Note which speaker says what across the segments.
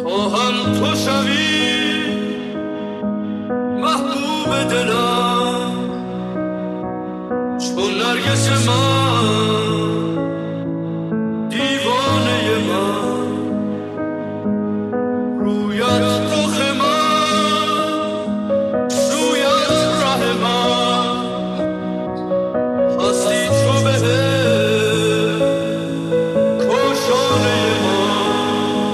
Speaker 1: خواهم تو شوی محبوب دلم، چون نرگس من دیوانه من، رویت رخ من سویت ره من، هستی چو به کاشانه من.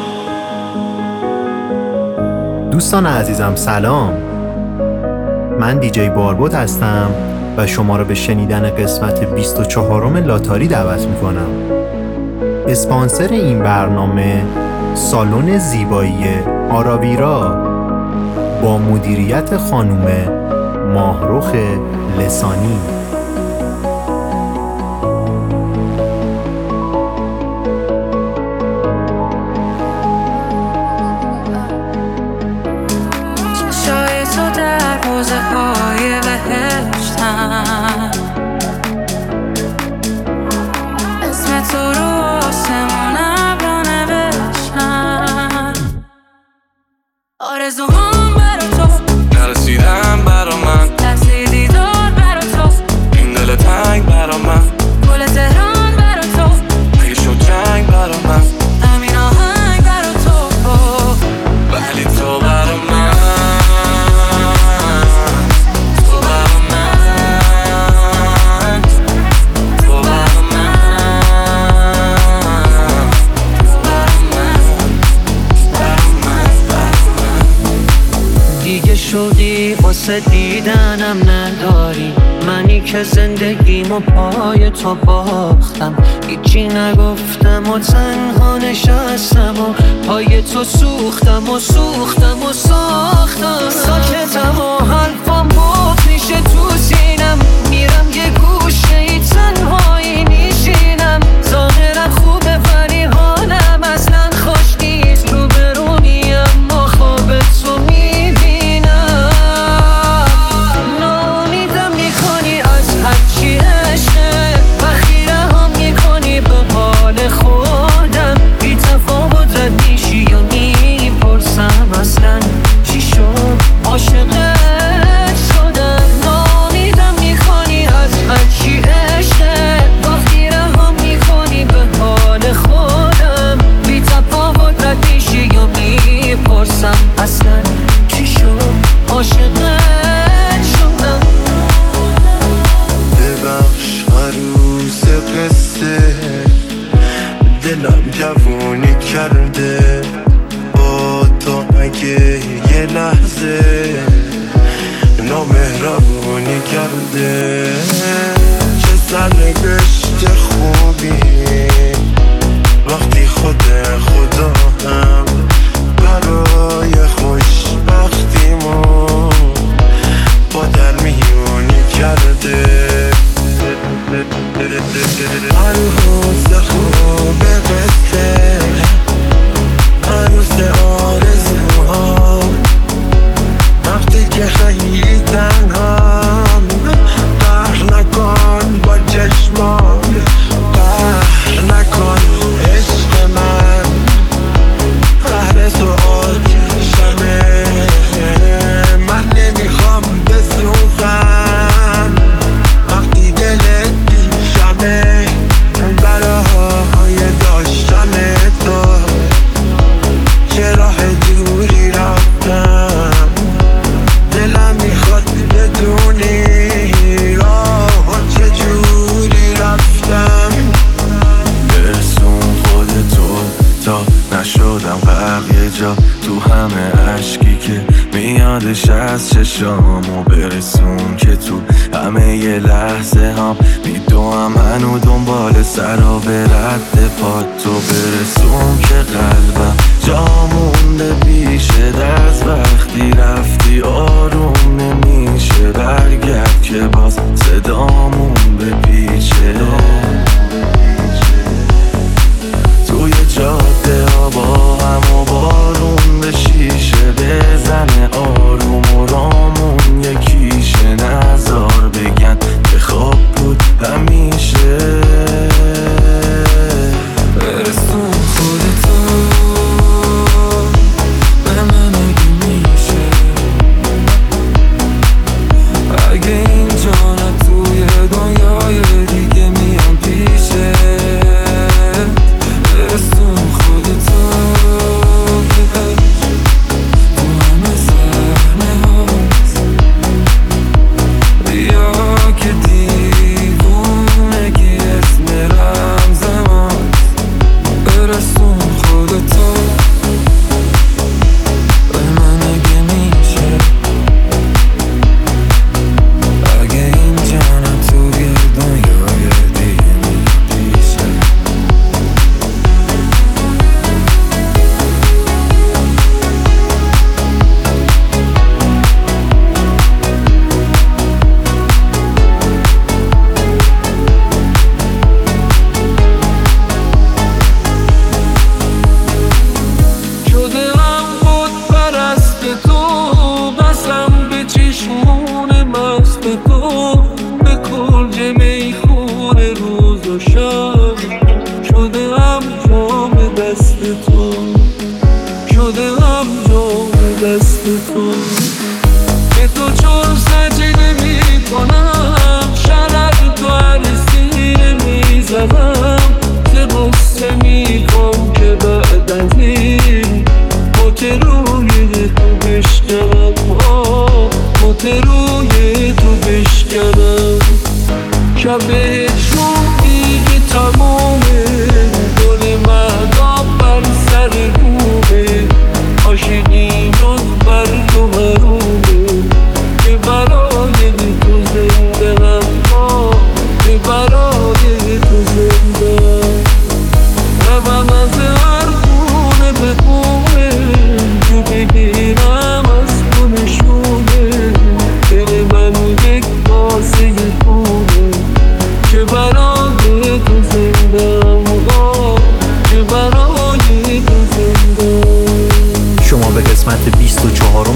Speaker 2: دوستان عزیزم سلام، من دیجی باربود هستم و شما را به شنیدن قسمت 24 لاتاری دعوت میکنم. اسپانسر این برنامه سالن زیبایی آراویرا با مدیریت خانم ماهرخ لسانی.
Speaker 3: آرزوهام برا تو نرسیدم برا من، لحظه دیدار برا تو این دل تنگ برا من، گل تهران برا تو اگه شد جنگ برا من، همین آهنگ برا تو ولی تو برا من، تو برا من، تو برا من. دیگه شدی واسه دیدنم نداری، منی که زندگیمو پای تو باختم، هیچی نگفتم و تنها نشستم و پای تو سوختم و سوختم و ساختم، ساکتم و حرفم بود میشه تو سینم، میرم یه گوشه ای تنهایی میشینم، ظاهرم خوبه ولی حالم اصلا خوش نیست، رو به رو میم ما خواب تو میبینم، ناامیدم میکنی از هرچی عشقه، وقتی رهم میکنی به حال خودم، بی تفاوت رد میشی یا میپرسم اصلا چی شد عاشقت شدم، ناامیدم میکنی از هرچی عشقه، وقتی رهم میکنی به حال خودم، بی تفاوت رد میشی یا میپرسم اصلا چی شد عاشقت شدم.
Speaker 4: ببخش عروس قصه، دلم جوونی کرده با تو، اگه یه لحظه نامهربونی کرده، چه سرنوشت خوبی وقتی خود خدا هم برای خوشبختیمو با در میونی کرده، عروس خوب قصه، عروس آرزوها، وقتی که خیلی تنهام، قهر نکن با چشمان، قهر نکن عشق من، قهر تو آتیشمه، من نمیخوام بسوزم وقتی دلت پیشمه، برای داشتن تو چه راه دوری رفتم، دلم میخواد بدونی راه چجوری رفتم، برسون خودتو تا نشدم غرق یه جا تو همه عشقی که میادش از چشامو، برسون که تو همه یه لحظه هم میدوام منو دنبال سرا به رد پاتو، برسون که قلبم جا مونده پیشه دست، وقتی رفتی آروم نمیشه برگرد که باز صدامون بپیچه، توی جاده ها با هم و بارون به شیشه بزنه، آروم و رامون یکیشه، نزار بگن که خواب بود همیشه، برسون خودتو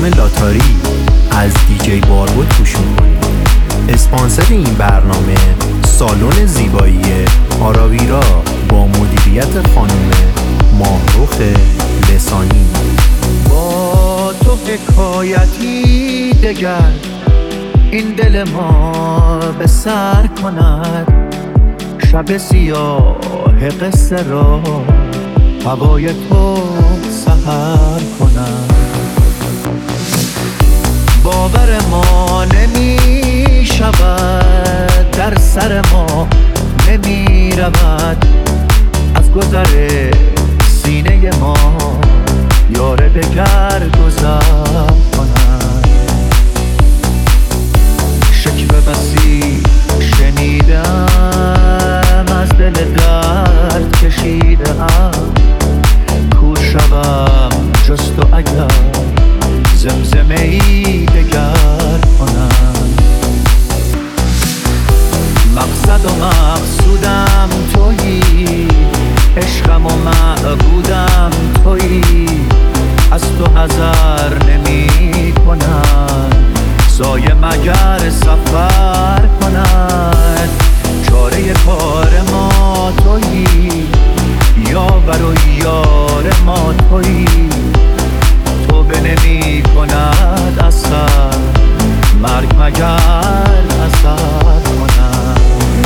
Speaker 2: لاتاری از دیجی باربود گوش می‌کنید. اسپانسر این برنامه سالن زیبایی آراویرا با مدیریت خانم ماهرخ لسانی.
Speaker 3: با تو حکایتی دگر این دل ما به سر کند، شب سیاه قصه را هوای تو سحر کند. باور ما نمی شود، در سر ما نمی رود، از گذر سینه ما یار دگر گذر کند. شکوه بسی شنیدم، از دل درد کشیدم، کو شوم جز تو اگر زمزمه ای دگر کنم. مقصد و مقصودم تویی، عشقم و معبودم تویی، از تو حذر نمی کنم، سایه مگر سفر کند. چاره کار ما تویی، یاور و یار ما تویی، توبه نمی کند اثر، مرگ مگر اثر کند.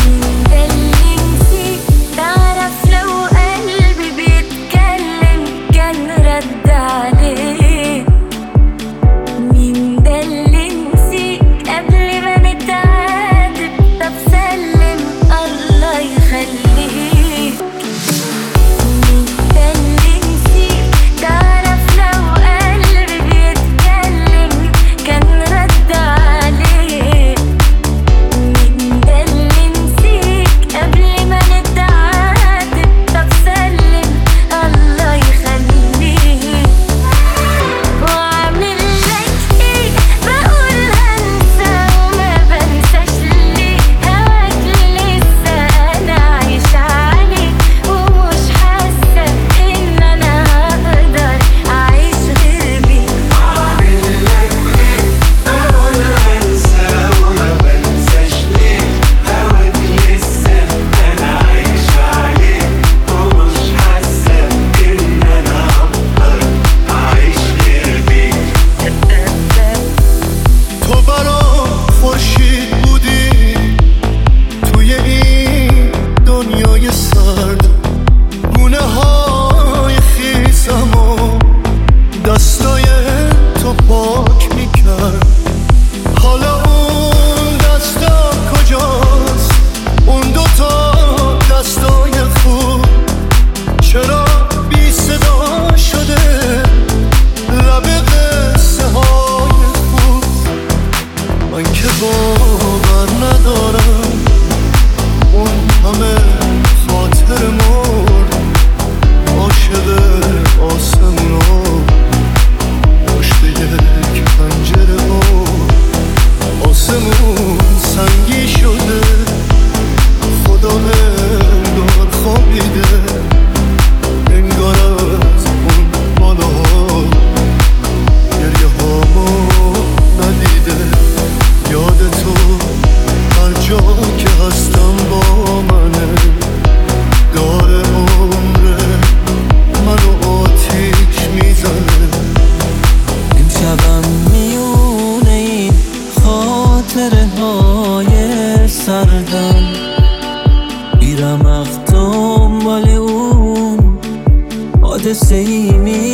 Speaker 5: حادثه‌ای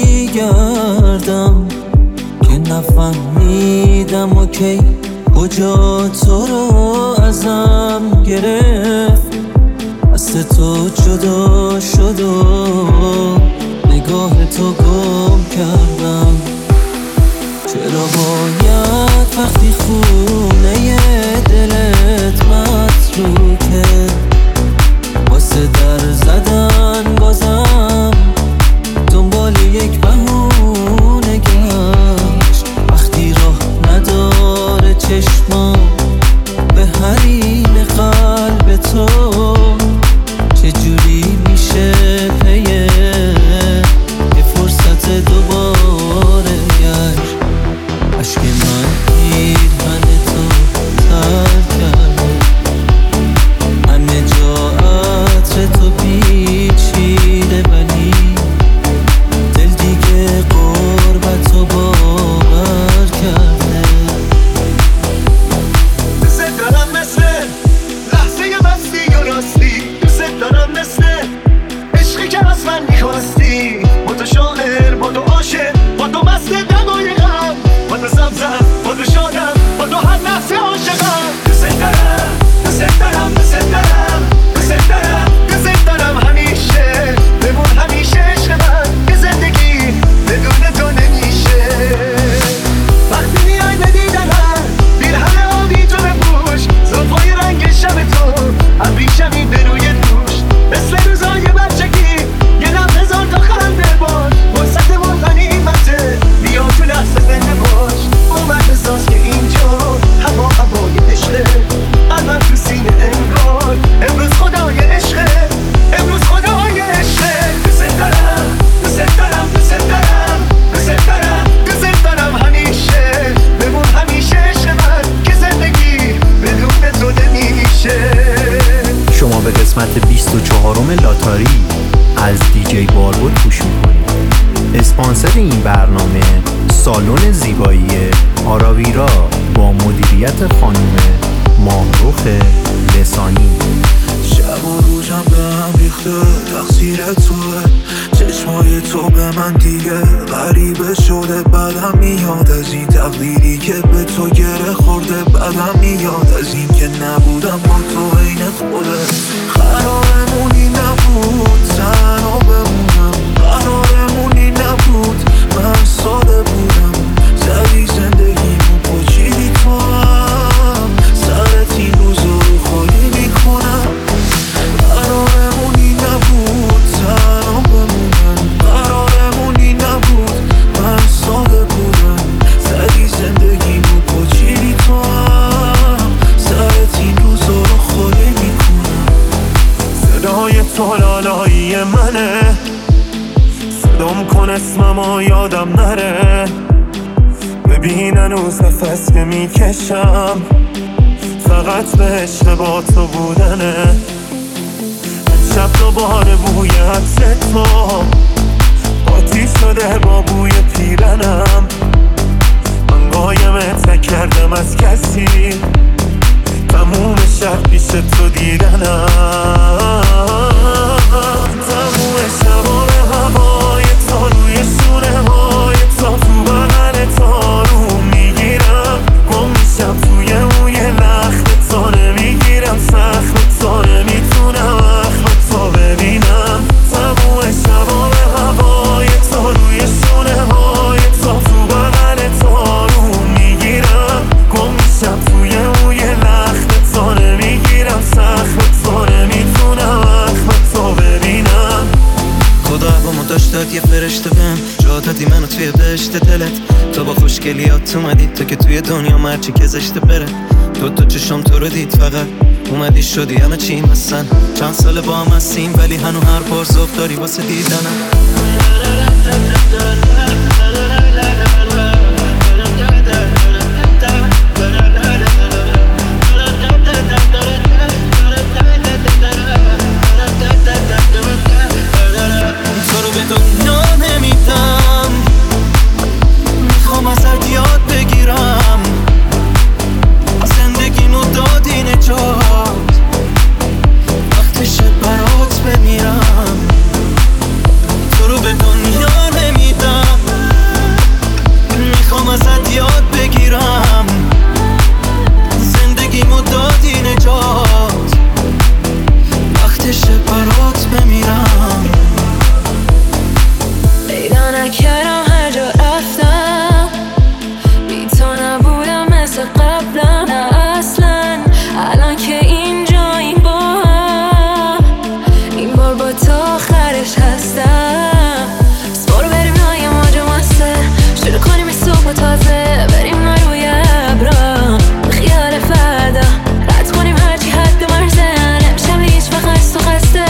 Speaker 5: میگردم که نفهمیدم اوکی کجا تو رو ازم گرفت، دست تو جدا شد و نگاه تو گم کردم. چرا باید وقتی خونه دلت متروکه واسه در زدن بازم دنبال یک بهونه گشت، وقتی راه نداره چشمام به حریم قلب تو چجوری میشه پیه یه فرصت دوباره گشت.
Speaker 2: تاتاری از دیجی باربود گوش میکنید. اسپانسر این برنامه سالن زیبایی آراویرا با مدیریت خانم ماهرخ لسانی.
Speaker 4: شب و روزم به هم ریخته تقصیر توه، چشمای تو به من دیگه غریبه شده. بدم میاد از این تقدیری که به تو گره خورده، بدم میاد از این که نبودم با تو عین خودت. قرارمونی نبود تنها بمونم، قرارمونی نبود من ساده بودم. زدی زندگیمو پاچیدی تو هم، سرت این روزا رو خالی میکنم. قرارمونی نبود تنها بمونم، قرارمونی نبود من ساده بودم. زدی زندگیمو پاچیدی تو هم، سرت این روزا رو خالی میکنم. صدای تو لالایی منه، صدام کن اسممو یادم نره. ببین هنوز نفس که میکشم فقط به عشق با تو بودنه. شب دوباره بوی عطر تو آتیش شده با بوی پیرنم. من قایمت نکردم از کسی، تموم شب پیش تو دیدنم. تموم شبا به هوای تو، روی شونه های تو، تو بغل تو رو میگیرم. گم میشم توی موی لخت تو، نمیگیرم سخت تو، نمیتونم اخم تو ببینم. تموم شبا به هوای تو، روی شونه های تو، تو بغل تو رو میگیرم. گم میشم توی موی لخت تو، نمیگیرم سخت تو، نمیتونم اخم تو ببینم.
Speaker 5: خدا هوامو داشتت یه فرشته بهم جا دادی منو توی بهشت دلت. تو با خوشگلیات اومدی، تو که توی دنیا مرچی که زشته بره. تو چشم تو رو دید فقط اومدی شدی همه چیم هستن. چند سال با هم هستیم ولی هنو هر بار ذوق داری واسه دیدنم. تو رو به دنیا نمیدم، میخوام ازت یاد بگیرم. زندگیمو دادی نجات، وقتشه برات بمیرم. تو رو به دنیا نمیدم، میخوام ازت یاد بگیرم. زندگیمو دادی نجات، وقتشه برات بمیرم.
Speaker 6: پیدا نکردم هر جا رفتم، بی تو نبودم مثل قبلم. نه اصلا الان که اینجاییم با هم، این بار با تو آخرش هستم. برو بریم لای موج مسته، شروع کنیم این صبح تازه. بریم روی ابرا خیال فردا، رد کنیم هرچی حد مرزه. نمیشم هیچ وقت از تو خسته.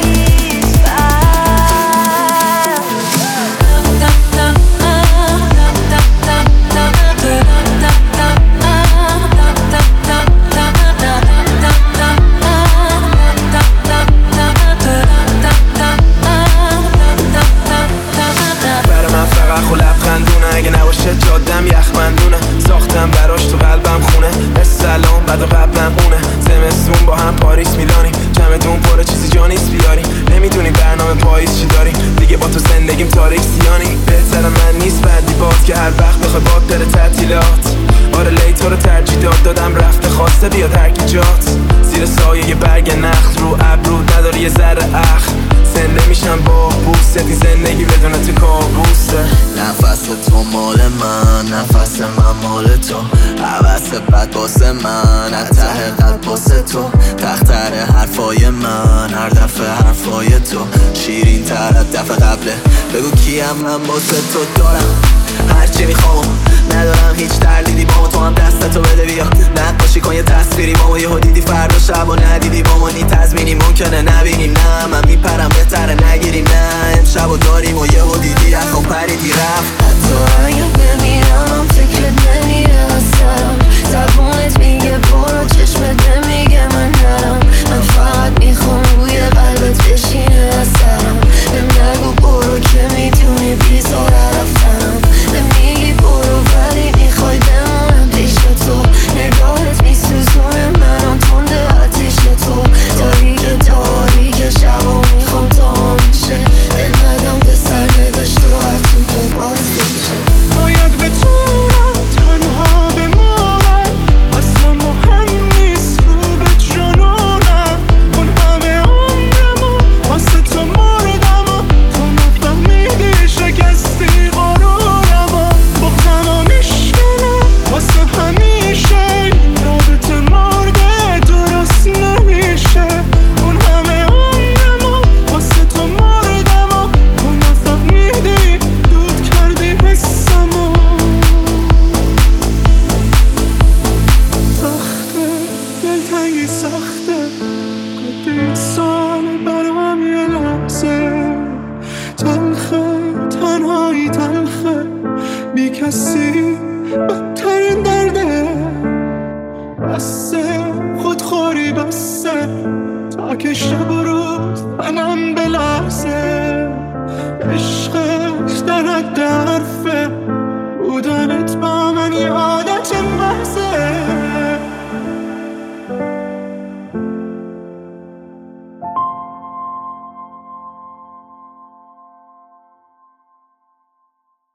Speaker 4: اگه نباشه جادم یخبندونه، ساختم براش تو قلبم خونه. سلام بعد و قبلم اونه، زمستون با هم پاریس میلانیم. چمدون پر چیزی جا نیست بیاریم، نمیدونیم برنامه پاییز چی داریم. دیگه با تو زندگیم تاریک سیانی. بهتر من نیست بعدی باد که هر وقت بخوای باد بره تعطیلات. آره لی تو رو ترجیح دادم رفته خواسته بیاد هر کی جات. زیر سایه یه برگ نخل رو ابرو نداری یه ذره اخ. زنده میشم با بوستی، زندگی بدون تو کابوسه.
Speaker 5: نفس تو مال من، نفس من مال تو. حوث بد باسه من، از ته قلب باسه تو. تختر حرفای من، هر دفعه حرفای تو شیرین تر از دفعه قبله. بگو کیم من باسه تو دارم هرچی میخوام، ندارم هیچ تردیدی با تو هم دستتو بده بیا. نقاشی کن یه تصویری با ما، یهو دیدی فردا شب و ندیدی با ما. نی تضمینی ممکنه نبینیم، نه من میپرم بهتره نگیریم. نه امشب و داریم و یهو دیدی از خون پریدی رفت.
Speaker 6: حتی اگه بمیرم فکرت نمیره از سرم. زبونت میگه برو، چشمت نمیگه من نرم. من فقط میخوام روی قلبت بشینم.
Speaker 7: کسی بدترین درده، بسه خودخوری بسه تا که شب و روز منم بلرزه. عشقش در حد حرفه، بودنت با من یه عادت محضه.